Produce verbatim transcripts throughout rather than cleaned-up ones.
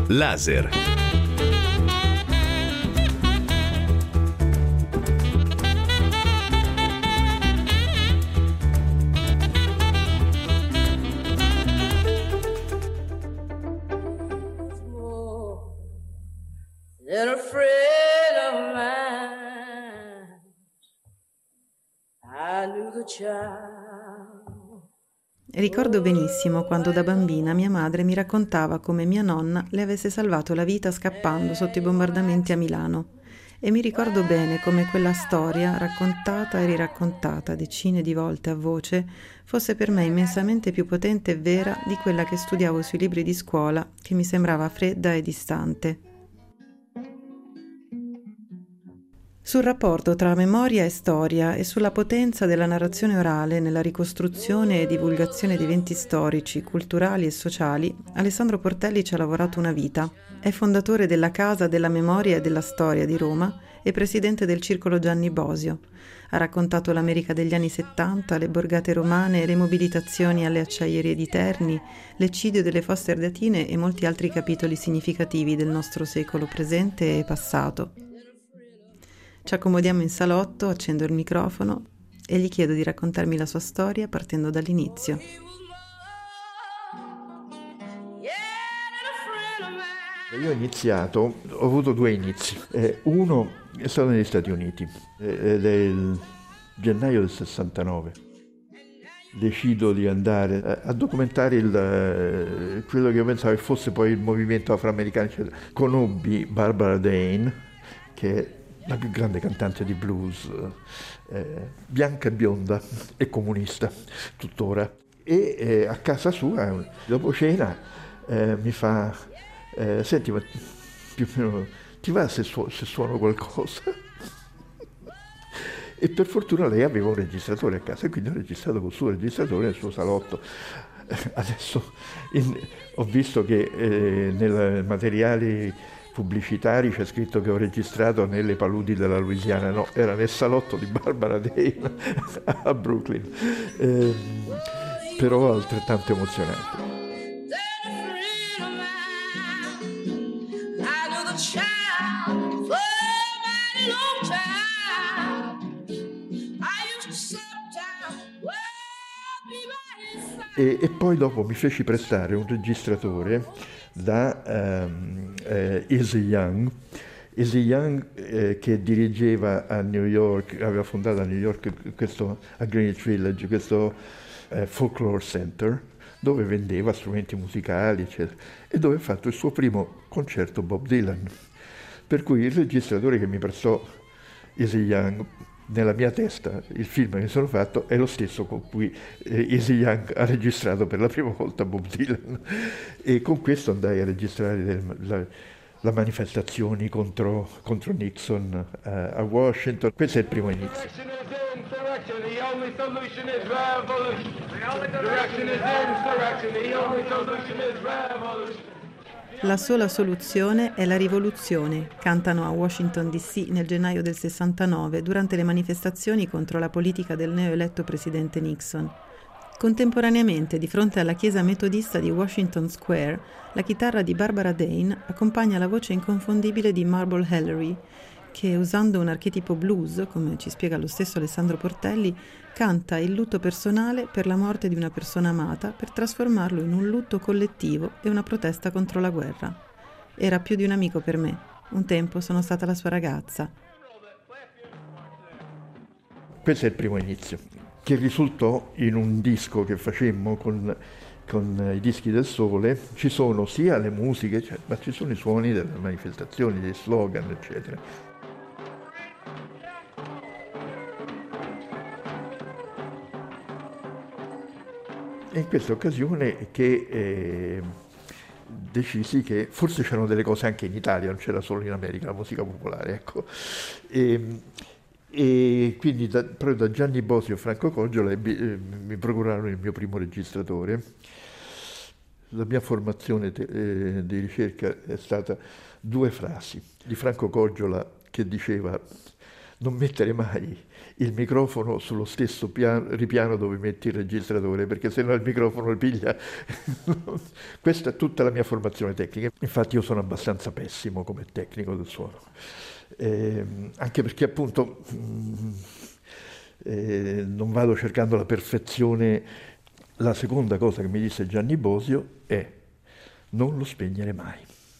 Laser. Ricordo benissimo quando da bambina mia madre mi raccontava come mia nonna le avesse salvato la vita scappando sotto i bombardamenti a Milano, e mi ricordo bene come quella storia, raccontata e riraccontata decine di volte a voce, fosse per me immensamente più potente e vera di quella che studiavo sui libri di scuola, che mi sembrava fredda e distante. Sul rapporto tra memoria e storia e sulla potenza della narrazione orale nella ricostruzione e divulgazione di eventi storici, culturali e sociali, Alessandro Portelli ci ha lavorato una vita. È fondatore della Casa della Memoria e della Storia di Roma e presidente del Circolo Gianni Bosio. Ha raccontato l'America degli anni settanta, le borgate romane, le mobilitazioni alle acciaierie di Terni, l'eccidio delle Fosse Ardeatine e molti altri capitoli significativi del nostro secolo presente e passato. Ci accomodiamo in salotto, accendo il microfono e gli chiedo di raccontarmi la sua storia partendo dall'inizio. Io ho iniziato, ho avuto due inizi. Eh, uno è stato negli Stati Uniti, eh, ed è il gennaio del sessantanove. Decido di andare a, a documentare il, eh, quello che io pensavo che fosse poi il movimento afroamericano. Conobbi Barbara Dane, che è la più grande cantante di blues, eh, bianca e bionda e comunista tuttora, e eh, a casa sua dopo cena eh, mi fa eh, senti, ma più o meno ti va se, su- se suono qualcosa? E per fortuna lei aveva un registratore a casa e quindi ho registrato col suo registratore nel suo salotto. Adesso in, ho visto che eh, nei materiali pubblicitari c'è scritto che ho registrato nelle paludi della Louisiana. No, era nel salotto di Barbara Dane a Brooklyn, eh, però altrettanto emozionante. E, e poi dopo mi feci prestare un registratore da um, eh, Easy Young, Easy Young eh, che dirigeva a New York, aveva fondato a New York questo, a Greenwich Village, questo eh, folklore center, dove vendeva strumenti musicali, eccetera, e dove ha fatto il suo primo concerto Bob Dylan. Per cui il registratore che mi prestò Easy Young, nella mia testa il film che mi sono fatto è lo stesso con cui eh, Easy Young ha registrato per la prima volta Bob Dylan, e con questo andai a registrare del, la, la manifestazioni contro, contro Nixon uh, a Washington. Questo è il primo inizio. La sola soluzione è la rivoluzione, cantano a Washington D C nel gennaio del sessantanove durante le manifestazioni contro la politica del neoeletto presidente Nixon. Contemporaneamente, di fronte alla chiesa metodista di Washington Square, la chitarra di Barbara Dane accompagna la voce inconfondibile di Mabel Hallery, che, usando un archetipo blues, come ci spiega lo stesso Alessandro Portelli, canta il lutto personale per la morte di una persona amata per trasformarlo in un lutto collettivo e una protesta contro la guerra. Era più di un amico per me. Un tempo sono stata la sua ragazza. Questo è il primo inizio, che risultò in un disco che facemmo con, con i Dischi del Sole. Ci sono sia le musiche, cioè, ma ci sono i suoni delle manifestazioni, dei slogan, eccetera. E in questa occasione che eh, decisi che forse c'erano delle cose anche in Italia, non c'era solo in America la musica popolare, ecco. E, e quindi da, proprio da Gianni Bosio e Franco Coggiola eh, mi procurarono il mio primo registratore. La mia formazione te, eh, di ricerca è stata due frasi di Franco Coggiola che diceva: non mettere mai il microfono sullo stesso piano, ripiano dove metti il registratore, perché se no il microfono piglia. Questa è tutta la mia formazione tecnica. Infatti io sono abbastanza pessimo come tecnico del suono, eh, anche perché appunto mh, eh, non vado cercando la perfezione. La seconda cosa che mi disse Gianni Bosio è: non lo spegnere mai.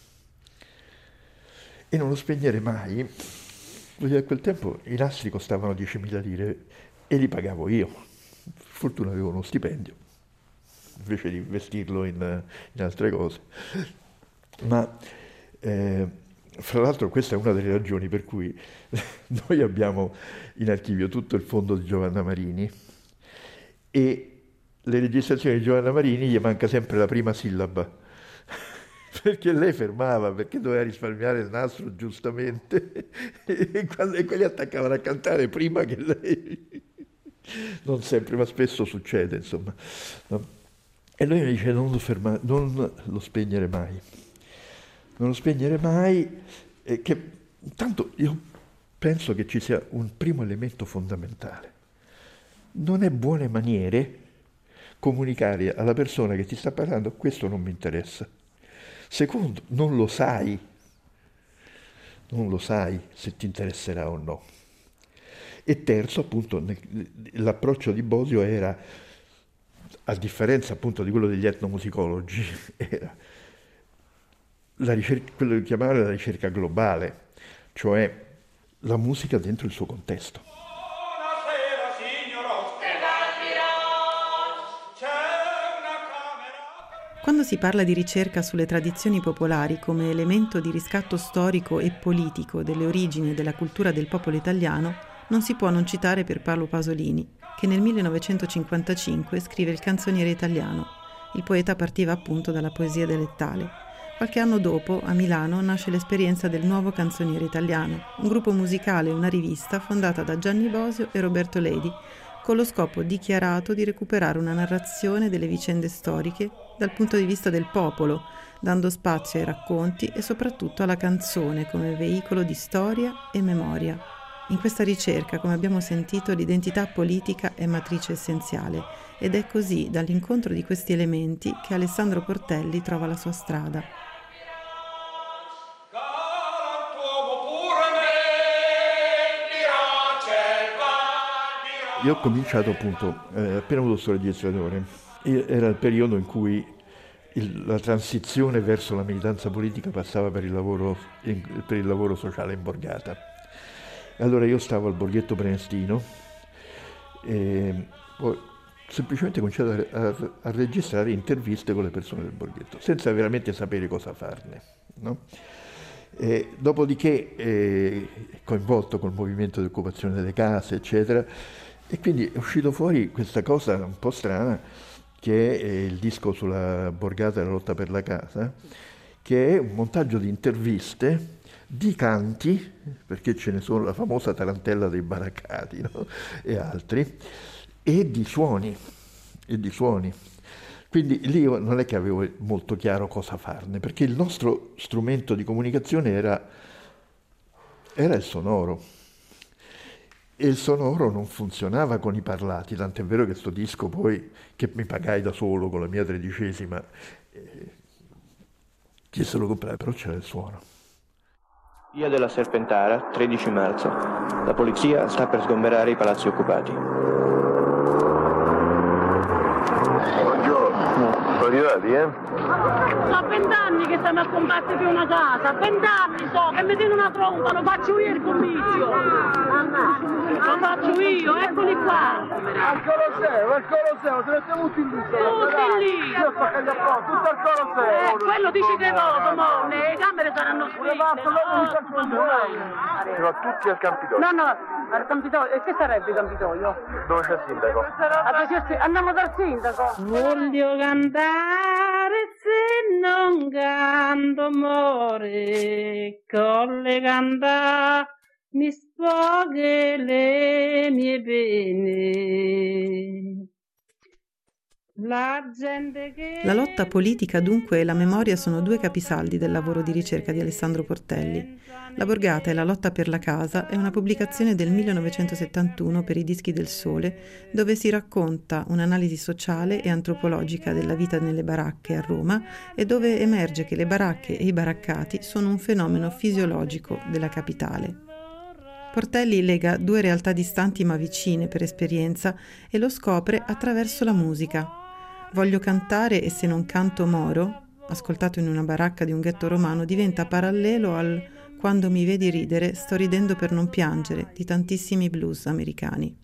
E non lo spegnere mai, perché a quel tempo i nastri costavano diecimila lire e li pagavo io. Per fortuna avevo uno stipendio, invece di investirlo in, in altre cose. Ma eh, fra l'altro questa è una delle ragioni per cui noi abbiamo in archivio tutto il fondo di Giovanna Marini, e le registrazioni di Giovanna Marini gli manca sempre la prima sillaba, perché lei fermava, perché doveva risparmiare il nastro giustamente, e, quando, e quelli attaccavano a cantare prima che lei. Non sempre, ma spesso succede, insomma. No? E lui mi dice: non lo, ferma, non lo spegnere mai. Non lo spegnere mai, eh, che intanto io penso che ci sia un primo elemento fondamentale. Non è buone maniere comunicare alla persona che ti sta parlando: questo non mi interessa. Secondo, non lo sai, non lo sai se ti interesserà o no. E terzo, appunto, l'approccio di Bosio era, a differenza appunto di quello degli etnomusicologi, era la ricerca, quello che chiamava la ricerca globale, cioè la musica dentro il suo contesto. Quando si parla di ricerca sulle tradizioni popolari come elemento di riscatto storico e politico delle origini e della cultura del popolo italiano, non si può non citare Pierpaolo Pasolini, che nel millenovecentocinquantacinque scrive Il canzoniere italiano. Il poeta partiva appunto dalla poesia dialettale. Qualche anno dopo, a Milano, nasce l'esperienza del Nuovo Canzoniere Italiano, un gruppo musicale e una rivista fondata da Gianni Bosio e Roberto Ledi, con lo scopo dichiarato di recuperare una narrazione delle vicende storiche dal punto di vista del popolo, dando spazio ai racconti e soprattutto alla canzone come veicolo di storia e memoria. In questa ricerca, come abbiamo sentito, l'identità politica è matrice essenziale, ed è così, dall'incontro di questi elementi, che Alessandro Portelli trova la sua strada. Io ho cominciato appunto eh, appena avuto questo registratore. Era il periodo in cui il, la transizione verso la militanza politica passava per il lavoro, in, per il lavoro sociale in borgata. Allora io stavo al Borghetto Prenestino e poi semplicemente ho cominciato a, a, a registrare interviste con le persone del Borghetto, senza veramente sapere cosa farne, no? E dopodiché eh, coinvolto col movimento di occupazione delle case, eccetera, e quindi è uscito fuori questa cosa un po' strana, che è il disco sulla borgata e la lotta per la casa, che è un montaggio di interviste, di canti, perché ce ne sono, la famosa tarantella dei baraccati, no? E altri, e di suoni, e di suoni. Quindi lì io non è che avevo molto chiaro cosa farne, perché il nostro strumento di comunicazione era, era il sonoro. E il sonoro non funzionava con i parlati, tant'è vero che sto disco poi, che mi pagai da solo con la mia tredicesima, eh, chiesero lo comprare, però c'era il suono. Via della Serpentara, tredici marzo. La polizia sta per sgomberare i palazzi occupati. Buongiorno, sono arrivati, eh? Sono vent'anni che stiamo a combattere per una casa, vent'anni so, che mi tiene una tromba, lo faccio io il comizio. Lo faccio io, eccoli qua. Al Colosseo, al Colosseo, se ne siamo tutti in lista. Tutti lì. Io sto a apposta, tutto al Colosseo. Eh, quello dici che voto, mo, le camere saranno scritte. Però tutti al Campidoglio. No, no, al Campidoglio, e che sarebbe il Campidoglio? Dove c'è il sindaco? Andiamo dal sindaco. Voglio cantare se non canto more, con le cantare mi sfoghe le mie pene. La gente che... La lotta politica dunque e la memoria sono due capisaldi del lavoro di ricerca di Alessandro Portelli. La Borgata e la lotta per la casa è una pubblicazione del millenovecentosettantuno per i Dischi del Sole, dove si racconta un'analisi sociale e antropologica della vita nelle baracche a Roma e dove emerge che le baracche e i baraccati sono un fenomeno fisiologico della capitale. Portelli lega due realtà distanti ma vicine per esperienza e lo scopre attraverso la musica. Voglio cantare e se non canto moro, ascoltato in una baracca di un ghetto romano, diventa parallelo al Quando mi vedi ridere, sto ridendo per non piangere di tantissimi blues americani.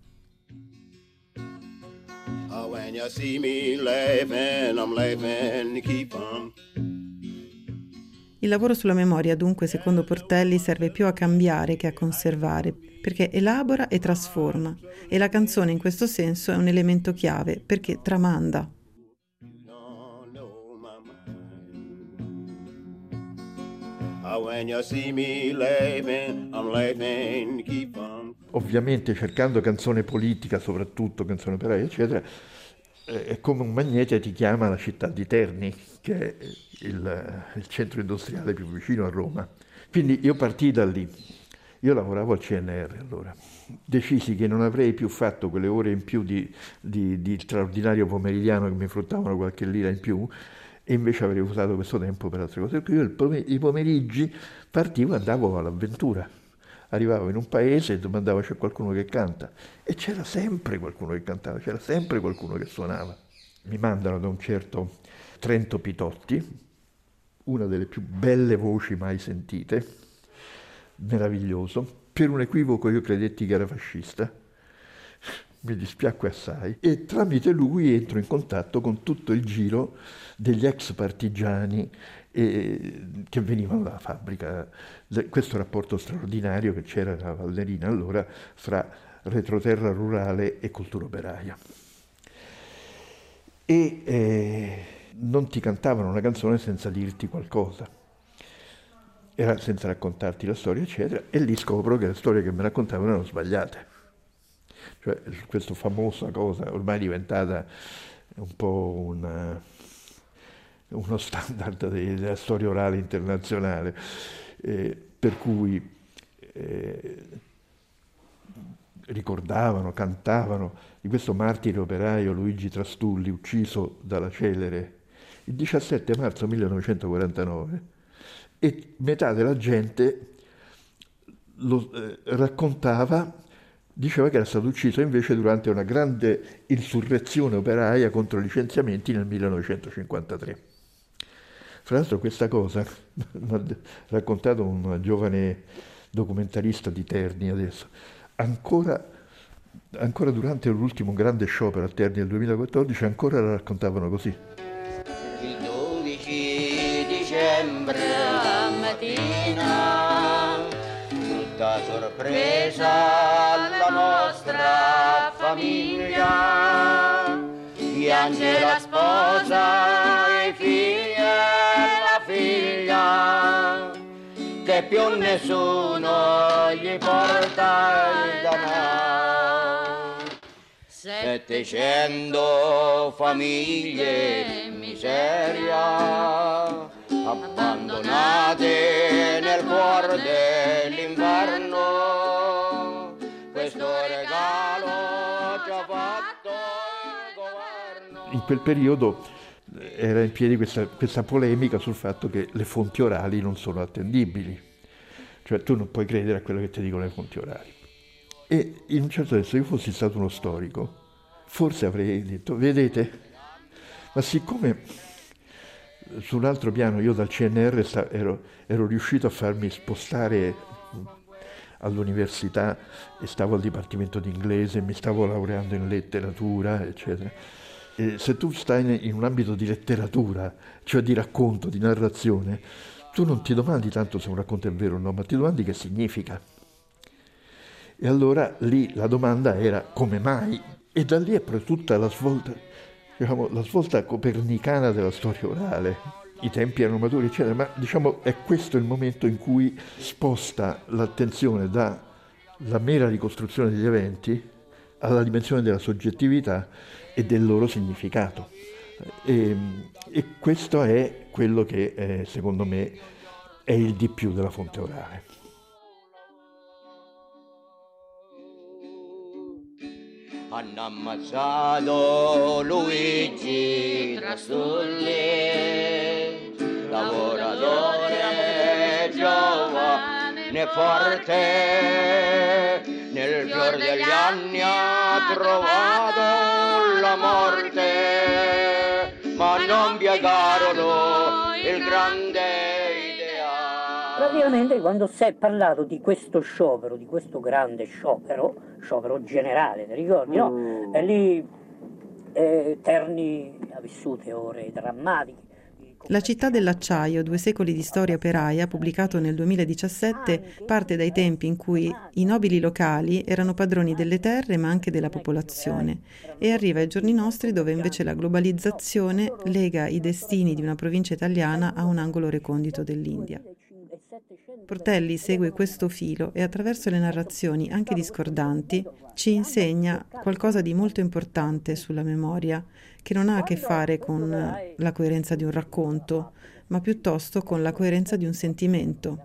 Oh, when you see me laughing, I'm laughing, keep on. Il lavoro sulla memoria, dunque, secondo Portelli, serve più a cambiare che a conservare, perché elabora e trasforma, e la canzone in questo senso è un elemento chiave, perché tramanda. Ovviamente cercando canzone politica, soprattutto canzone operaia, eccetera, è come un magnete ti chiama la città di Terni, che è il, il centro industriale più vicino a Roma. Quindi io partii da lì. Io lavoravo al C N R allora. Decisi che non avrei più fatto quelle ore in più di, di, di straordinario pomeridiano che mi fruttavano qualche lira in più, e invece avrei usato questo tempo per altre cose. Io il, i pomeriggi partivo e andavo all'avventura. Arrivavo in un paese e domandavo: c'è qualcuno che canta? E c'era sempre qualcuno che cantava, c'era sempre qualcuno che suonava. Mi mandano da un certo Trento Pitotti, una delle più belle voci mai sentite, meraviglioso. Per un equivoco io credetti che era fascista, mi dispiacque assai, e tramite lui entro in contatto con tutto il giro degli ex partigiani eh, che venivano dalla fabbrica. Questo rapporto straordinario che c'era nella Valnerina allora fra retroterra rurale e cultura operaia. E eh, non ti cantavano una canzone senza dirti qualcosa, era senza raccontarti la storia, eccetera, e lì scopro che le storie che mi raccontavano erano sbagliate. Cioè, questa famosa cosa ormai diventata un po' una, uno standard della storia orale internazionale, eh, per cui eh, ricordavano, cantavano di questo martire operaio Luigi Trastulli, ucciso dalla Celere il diciassette marzo millenovecentoquarantanove, e metà della gente lo eh, raccontava, diceva che era stato ucciso invece durante una grande insurrezione operaia contro i licenziamenti nel millenovecentocinquantatré. Fra l'altro questa cosa mi ha raccontato un giovane documentarista di Terni adesso, ancora, ancora durante l'ultimo grande sciopero a Terni del duemilaquattordici, ancora la raccontavano così. Il dodici dicembre a mattina, tutta sorpresa la nostra famiglia, piange la sposa, i figli e la figlia, che più nessuno gli porta il denaro. Settecento famiglie in miseria, abbandonate nel cuore dell'inverno, questo regalo ci ha fatto il governo. In quel periodo era in piedi questa, questa polemica sul fatto che le fonti orali non sono attendibili, cioè tu non puoi credere a quello che ti dicono le fonti orali. E in un certo senso, se io fossi stato uno storico, forse avrei detto: vedete, ma siccome su un altro piano io dal C N R sta, ero, ero riuscito a farmi spostare all'università e stavo al dipartimento di inglese, mi stavo laureando in letteratura, eccetera. E se tu stai in un ambito di letteratura, cioè di racconto, di narrazione, tu non ti domandi tanto se un racconto è vero o no, ma ti domandi che significa. E allora lì la domanda era: come mai? E da lì è tutta la svolta, diciamo, la svolta copernicana della storia orale. I tempi erano maturi, eccetera, ma diciamo è questo il momento in cui sposta l'attenzione dalla mera ricostruzione degli eventi alla dimensione della soggettività e del loro significato. E, e questo è quello che eh, secondo me è il di più della fonte orale. Hanno ammazzato Luigi Trastulli, lavoratore giovane forte, nel fior degli anni ha trovato la morte, ma non piegarono il grande ideale. Praticamente quando si è parlato di questo sciopero, di questo grande sciopero, sciopero generale, ti ricordi, no? E lì eh, Terni ha vissute ore drammatiche. La città dell'acciaio, due secoli di storia operaia, pubblicato nel duemiladiciassette, parte dai tempi in cui i nobili locali erano padroni delle terre ma anche della popolazione e arriva ai giorni nostri dove invece la globalizzazione lega i destini di una provincia italiana a un angolo recondito dell'India. Portelli segue questo filo e attraverso le narrazioni, anche discordanti, ci insegna qualcosa di molto importante sulla memoria, che non ha a che fare con la coerenza di un racconto, ma piuttosto con la coerenza di un sentimento.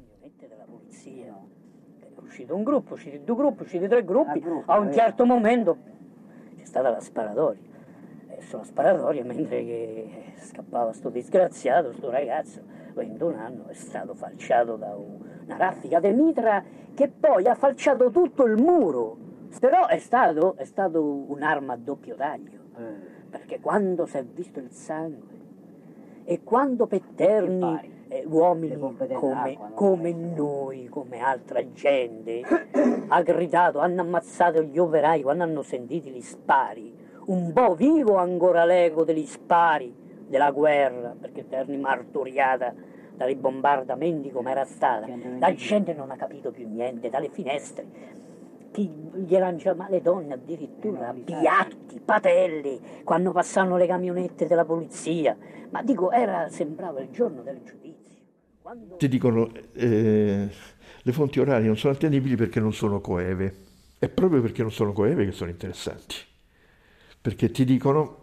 È uscito un gruppo, usciti due gruppi, usciti tre gruppi, a un certo momento c'è stata la sparatoria. E sulla sparatoria, mentre che scappava sto disgraziato, sto ragazzo, ventuno anni, è stato falciato da una raffica di mitra che poi ha falciato tutto il muro. Però è stato, è stato un'arma a doppio taglio, perché quando si è visto il sangue e quando per Terni eh, uomini come, come noi, come altra gente, ha gridato, hanno ammazzato gli operai quando hanno sentito gli spari, un po' vivo ancora l'eco degli spari della guerra, perché Terni martoriata dai bombardamenti come era stata, la gente non ha capito più niente, dalle finestre gli lanciavano le donne addirittura, piatti, patelle, quando passavano le camionette della polizia, ma dico, era, sembrava il giorno del giudizio. Quando... Ti dicono, eh, le fonti orali non sono attendibili perché non sono coeve, è proprio perché non sono coeve che sono interessanti, perché ti dicono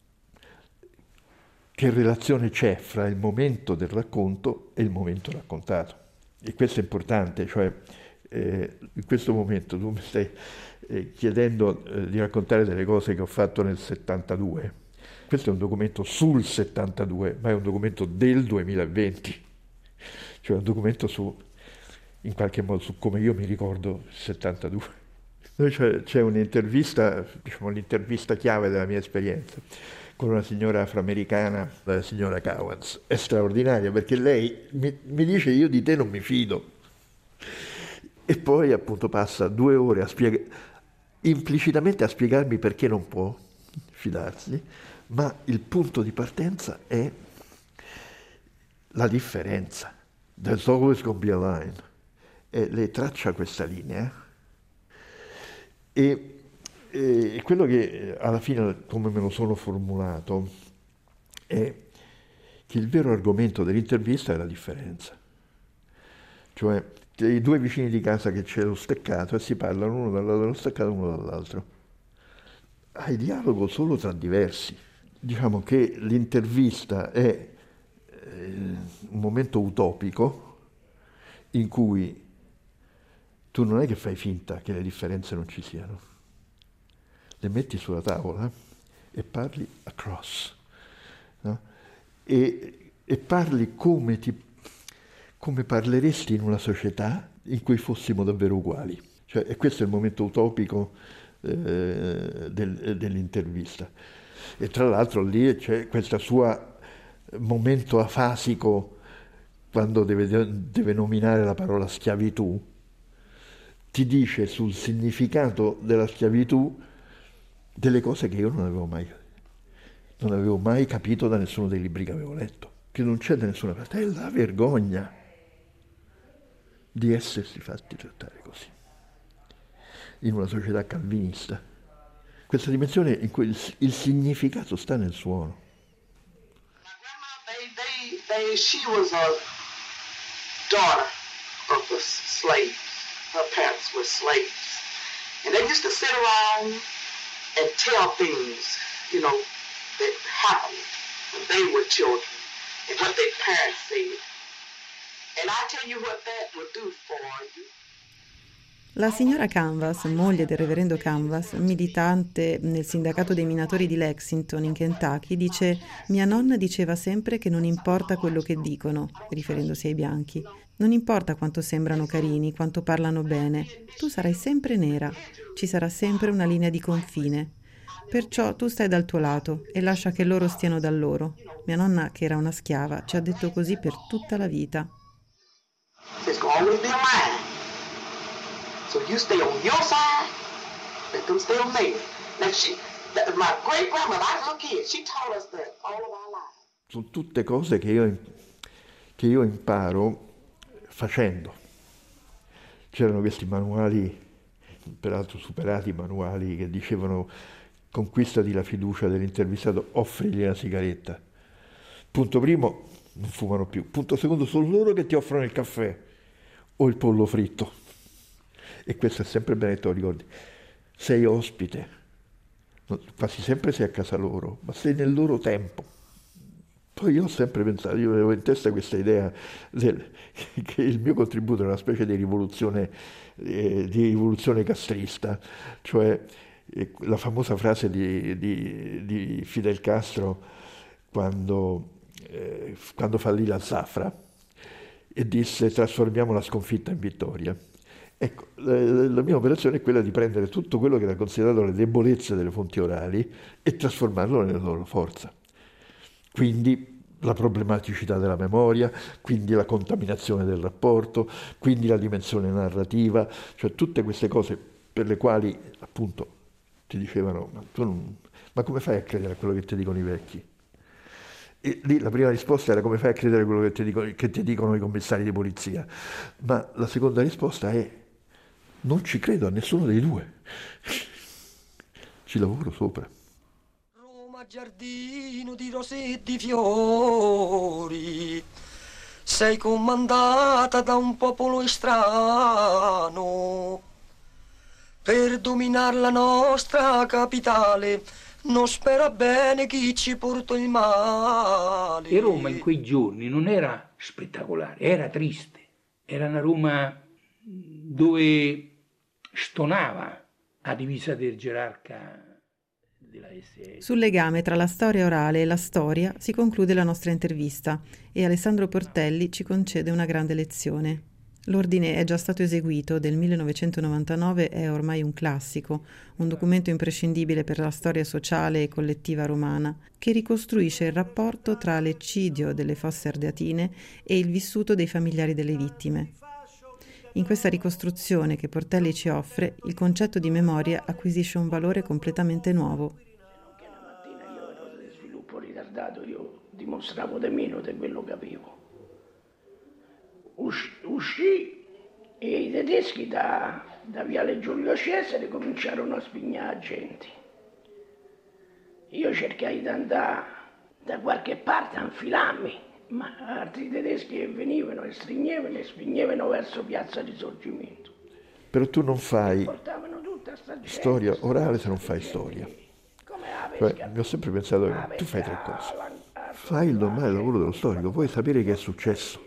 che relazione c'è fra il momento del racconto e il momento raccontato, e questo è importante, cioè Eh, in questo momento tu mi stai eh, chiedendo eh, di raccontare delle cose che ho fatto nel settantadue. Questo è un documento sul settantadue, ma è un documento del duemilaventi, cioè un documento su, in qualche modo, su come io mi ricordo il settantadue. C'è, c'è un'intervista, diciamo l'intervista chiave della mia esperienza, con una signora afroamericana, la signora Cowans. È straordinaria perché lei mi, mi dice: io di te non mi fido. E poi appunto passa due ore a spiegare, implicitamente a spiegarmi perché non può fidarsi, ma il punto di partenza è la differenza. There's always gonna be a line. E lei traccia questa linea e, e quello che alla fine, come me lo sono formulato, è che il vero argomento dell'intervista è la differenza. Cioè, i due vicini di casa che c'è lo steccato e si parlano uno dal lato dello steccato e uno dall'altro. Hai dialogo solo tra diversi. Diciamo che l'intervista è eh, un momento utopico in cui tu non è che fai finta che le differenze non ci siano. Le metti sulla tavola e parli across, no? e, e parli come ti come parleresti in una società in cui fossimo davvero uguali. Cioè, e questo è il momento utopico eh, del, dell'intervista. E tra l'altro lì c'è questo suo momento afasico quando deve, deve nominare la parola schiavitù, ti dice sul significato della schiavitù delle cose che io non avevo mai, non avevo mai capito da nessuno dei libri che avevo letto, che non c'è da nessuna parte, è la vergogna di essersi fatti trattare così in una società calvinista. Questa dimensione in cui il, il significato sta nel suono. My grandma, they, they, they, she was a daughter of the slaves. Her parents were slaves. And they used to sit around and tell things, you know, that happened when they were children and what their parents said. And I tell you what that would do for you. La signora Canvas, moglie del reverendo Canvas, militante nel sindacato dei minatori di Lexington in Kentucky, dice: mia nonna diceva sempre che non importa quello che dicono, riferendosi ai bianchi. Non importa quanto sembrano carini, quanto parlano bene, tu sarai sempre nera, ci sarà sempre una linea di confine. Perciò tu stai dal tuo lato e lascia che loro stiano dal loro. Mia nonna, che era una schiava, ci ha detto così per tutta la vita. There's always be a line. So you stay on your side, let them stay on theirs. Now she, my great grandmother, I was a little kid, she taught us that all of our lives. Sono tutte cose che io, che io imparo facendo. C'erano questi manuali, peraltro superati manuali, che dicevano: conquistati la fiducia dell'intervistato, offrigli una sigaretta. Punto primo, non fumano più. Punto secondo, sono loro che ti offrono il caffè o il pollo fritto. E questo è sempre bene che te lo ricordi. Sei ospite, quasi sempre sei a casa loro, ma sei nel loro tempo. Poi io ho sempre pensato, io avevo in testa questa idea del, che il mio contributo era una specie di rivoluzione, eh, di rivoluzione castrista, cioè eh, la famosa frase di, di, di Fidel Castro quando, eh, quando fallì la Zafra e disse: trasformiamo la sconfitta in vittoria. Ecco, la mia operazione è quella di prendere tutto quello che era considerato le debolezze delle fonti orali e trasformarlo nella loro forza. Quindi la problematicità della memoria, quindi la contaminazione del rapporto, quindi la dimensione narrativa, cioè tutte queste cose per le quali appunto ti dicevano: ma tu non, ma come fai a credere a quello che ti dicono i vecchi? E lì la prima risposta era: come fai a credere a quello che ti, dico, che ti dicono i commissari di polizia? Ma la seconda risposta è: non ci credo a nessuno dei due. Ci lavoro sopra. Roma giardino di rosetti fiori, sei comandata da un popolo strano. Per dominare la nostra capitale non spera bene chi ci porta il male. E Roma in quei giorni non era spettacolare, era triste. Era una Roma dove stonava a divisa del gerarca della S S. Sul legame tra la storia orale e la storia si conclude la nostra intervista e Alessandro Portelli ci concede una grande lezione. L'ordine è già stato eseguito, del millenovecentonovantanove, è ormai un classico, un documento imprescindibile per la storia sociale e collettiva romana, che ricostruisce il rapporto tra l'eccidio delle Fosse Ardeatine e il vissuto dei familiari delle vittime. In questa ricostruzione che Portelli ci offre, il concetto di memoria acquisisce un valore completamente nuovo. Che una mattina io ero di sviluppo ritardato, io dimostravo di meno di quello che avevo. Uscì, uscì e i tedeschi da, da Viale Giulio Cesare cominciarono a spignare la gente. Io cercai di andare da qualche parte a infilarmi, ma altri tedeschi venivano e stringevano e spingevano verso Piazza Risorgimento. Però tu non fai storia orale se non fai storia. Cioè, mi ho sempre pensato che tu fai tre cose. Fai il normale lavoro dello storico, vuoi sapere che è successo.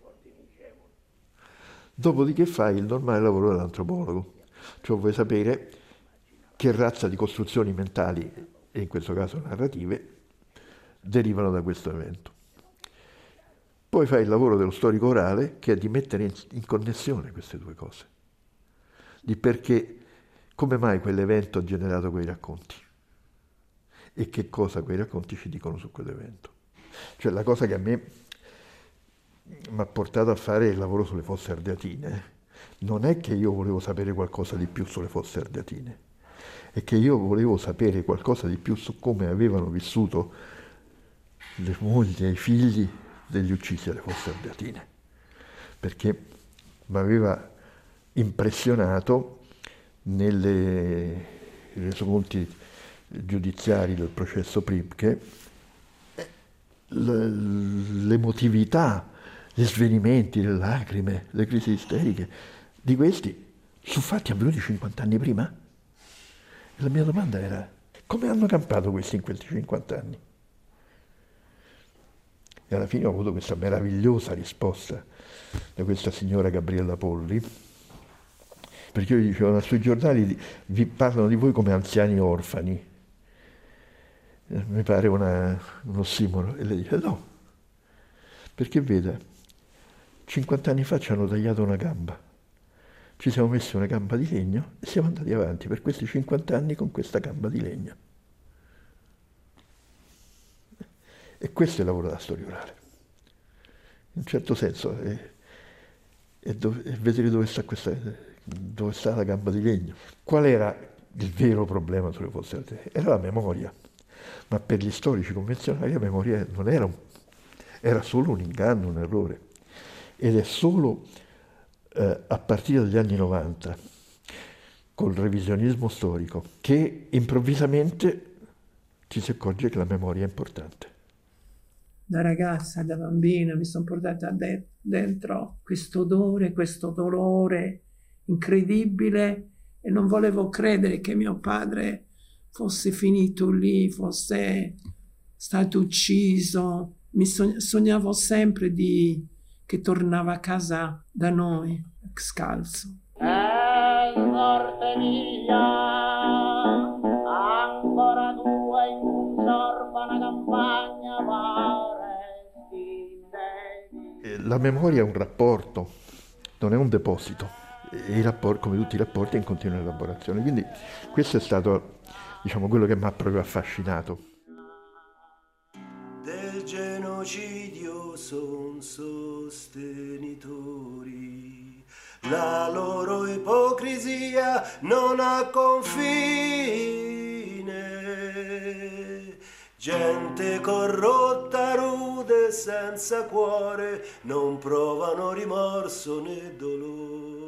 Dopodiché fai il normale lavoro dell'antropologo, cioè vuoi sapere che razza di costruzioni mentali, e in questo caso narrative, derivano da questo evento. Poi fai il lavoro dello storico orale, che è di mettere in, in connessione queste due cose, di perché, come mai quell'evento ha generato quei racconti e che cosa quei racconti ci dicono su quell'evento. Cioè la cosa che a me mi ha portato a fare il lavoro sulle Fosse Ardeatine non è che io volevo sapere qualcosa di più sulle Fosse Ardeatine, è che io volevo sapere qualcosa di più su come avevano vissuto le mogli e i figli degli uccisi alle Fosse Ardeatine, perché mi aveva impressionato nelle resoconti giudiziari del processo Primke l'emotività, gli svenimenti, le lacrime, le crisi isteriche di questi sono fatti avvenuti cinquanta anni prima. E la mia domanda era: Come hanno campato questi in questi cinquanta anni? E alla fine ho avuto questa meravigliosa risposta da questa signora Gabriella Polli, perché io gli dicevo, sui giornali vi parlano di voi come anziani orfani. Mi pare una, un ossimoro. E lei dice no, perché veda, cinquanta anni fa ci hanno tagliato una gamba, ci siamo messi una gamba di legno e siamo andati avanti per questi cinquanta anni con questa gamba di legno. E questo è il lavoro della storia orale. In un certo senso è, è, dove, è vedere dove sta, questa, dove sta la gamba di legno. Qual era il vero problema sulle fosse altre? Era la memoria. Ma per gli storici convenzionali la memoria non era, un, era solo un inganno, un errore. Ed è solo eh, a partire dagli anni novanta, col revisionismo storico, che improvvisamente ci si accorge che la memoria è importante. Da ragazza, da bambina, mi sono portata de- dentro questo odore, questo dolore incredibile e non volevo credere che mio padre fosse finito lì, fosse stato ucciso. Mi sogn- sognavo sempre di, che tornava a casa da noi, scalzo. Ehi, morte mia, ancora tu in un'orfana campagna vorresti. La memoria è un rapporto, non è un deposito. E i rapporti, come tutti i rapporti, è in continua elaborazione. Quindi questo è stato, diciamo, quello che mi ha proprio affascinato. Del genocidio son sostenitori, la loro ipocrisia non ha confine. Gente corrotta, rude, senza cuore, non provano rimorso né dolore.